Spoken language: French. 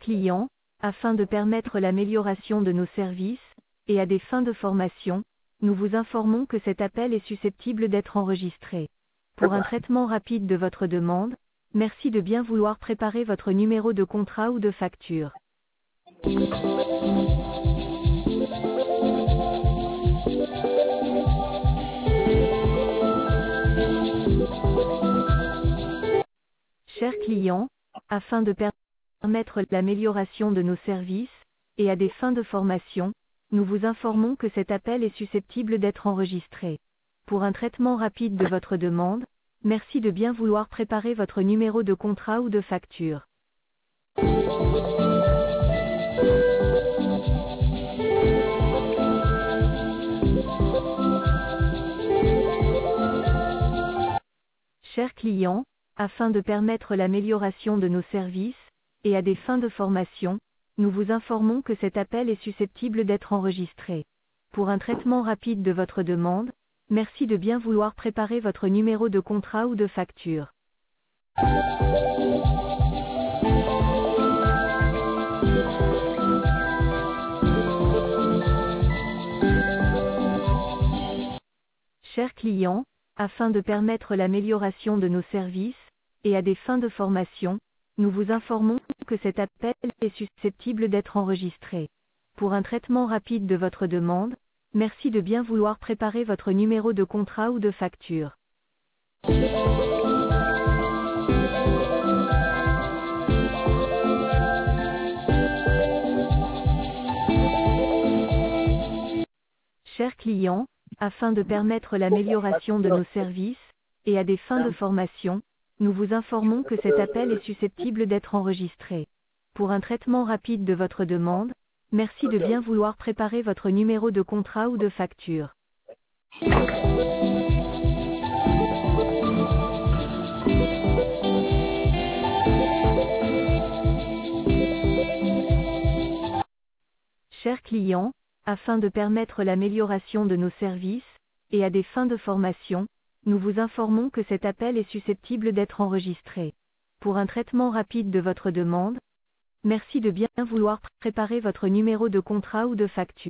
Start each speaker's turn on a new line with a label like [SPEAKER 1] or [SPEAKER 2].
[SPEAKER 1] client, afin de permettre l'amélioration de nos services, et à des fins de formation, nous vous informons que cet appel est susceptible d'être enregistré. Pour un traitement rapide de votre demande, merci de bien vouloir préparer votre numéro de contrat ou de facture. Chers clients, afin de permettre l'amélioration de nos services, et à des fins de formation, nous vous informons que cet appel est susceptible d'être enregistré. Pour un traitement rapide de votre demande, merci de bien vouloir préparer votre numéro de contrat ou de facture. Chers clients, afin de permettre l'amélioration de nos services, et à des fins de formation, nous vous informons que cet appel est susceptible d'être enregistré. Pour un traitement rapide de votre demande, merci de bien vouloir préparer votre numéro de contrat ou de facture. Chers clients, afin de permettre l'amélioration de nos services, et à des fins de formation, nous vous informons que cet appel est susceptible d'être enregistré. Pour un traitement rapide de votre demande, merci de bien vouloir préparer votre numéro de contrat ou de facture. Chers clients, afin de permettre l'amélioration de nos services, et à des fins de formation, nous vous informons que cet appel est susceptible d'être enregistré. Pour un traitement rapide de votre demande, merci de bien vouloir préparer votre numéro de contrat ou de facture. Chers clients, afin de permettre l'amélioration de nos services, et à des fins de formation, nous vous informons que cet appel est susceptible d'être enregistré. Pour un traitement rapide de votre demande, merci de bien vouloir préparer votre numéro de contrat ou de facture.